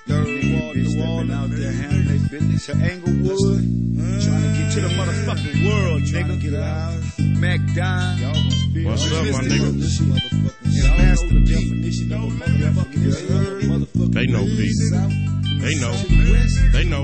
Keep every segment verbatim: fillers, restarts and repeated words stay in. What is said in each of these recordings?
third wall, bitch that been out there handling their business. To Englewood, uh, trying to get to the motherfucking world, nigga. Get out. Mac Dime. What's up, my nigga? Master P. They know, P. They know. They know.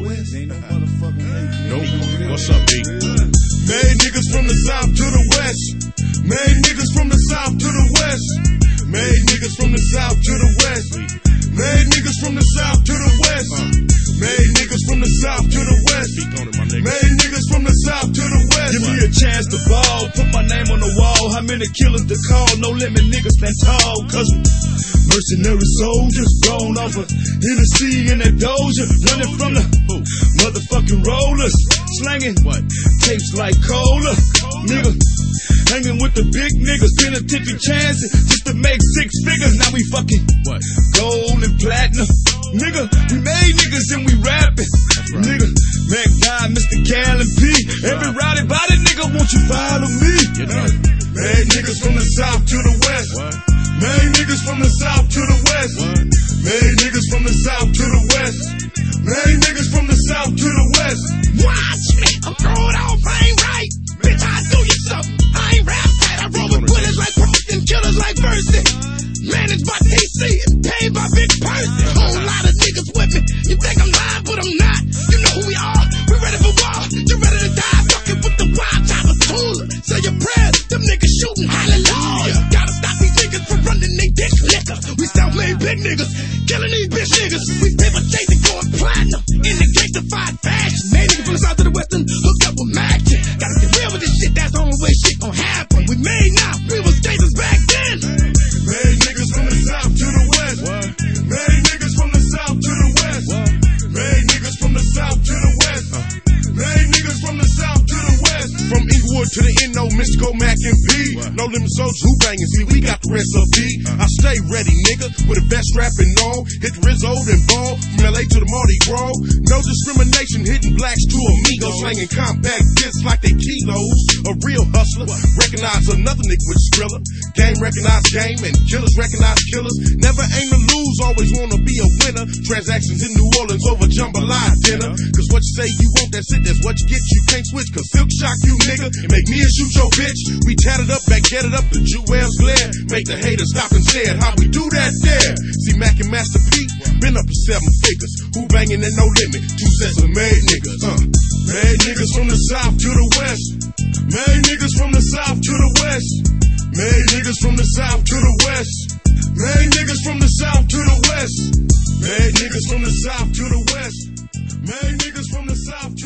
Nope. What's up, P? Made niggas from the south to the west. Made niggas from the south to the west. Made niggas from the south to the west. Made niggas from the south to the west. Made niggas from the south to the west. Made niggas from the south to the west. Give me a chance to ball, put my name on the wall. How many killers to call? No limit, niggas stand tall. Cause mercenary soldiers gone off of Hennessy in that Doja, running from the motherfucking rollers, slanging what tapes like cola, nigga. Hanging with the big niggas, penitentiary chances just to make six figures. Now we fucking what? Gold and platinum, nigga. We made niggas and we rapping, right. Nigga. Mac Dime, Mister Callan P. Every rowdy body nigga, won't you follow me? You know. Made niggas from the south to the west. What? Made niggas from the south to the west. What? Made niggas from the south to the west. Made niggas from the south to the west. Watch me, I'm throwing off, I ain't right. Bitch, I do you something. I ain't rap tight, I roll with winners like Boston, killers like Percy. Managed by T C and paid by Big Percy. Whole lot of niggas with me. You think I'm lying, but I'm not. You know who we are. We ready for war. You ready to die? Fucking with the wild type of tool. Say your prayers. Them niggas shooting hallelujah. Gotta stop these niggas from running they dick liquor. We self-made big niggas, killing these bitch niggas. We paper chasing, going platinum in the gangstified fashion. Made niggas from the south to the western, hooked up with Magic. Gotta get real with this shit. That's the only way shit gon' happen. We made now. We was gangsters back then. Made niggas from the south to the west. What? Made niggas from the south to the west. What? Made niggas from the south to the west. Uh. Made niggas from the south to the west. From Inglewood to the N O, Mystical, Mac and P. What? No limit soldiers who bangin', see we got the recipe. Uh. I stay ready, nigga, with a vest strapping on. Hit Rizzo and ball, from L A to the Mardi Gras. No discrimination, hitting blacks to amigos. Slanging compact discs like they kilos. A real hustler, what? Recognize another nigga with Skrilla. Game recognize game and killers recognize killers. Never aim to lose, always wanna be a winner. Transactions in New Orleans over jambalaya dinner. Cause what you say you want, that's it, that's what you get. You can't switch, cause Silk shock you, nigga. Make me and shoot your bitch. We tatted up, back get it up, the jewels glare. Make the haters stop and stare. How we do that there? See Mac and Master P, been up to seven figures. Who banging at no limit? Two sets of made niggas, huh? Made niggas from the south to the west. Made niggas from the south to the west. Made niggas from the south to the west. Made niggas from the south to the west. Made niggas from the south to the west. Made niggas from the south to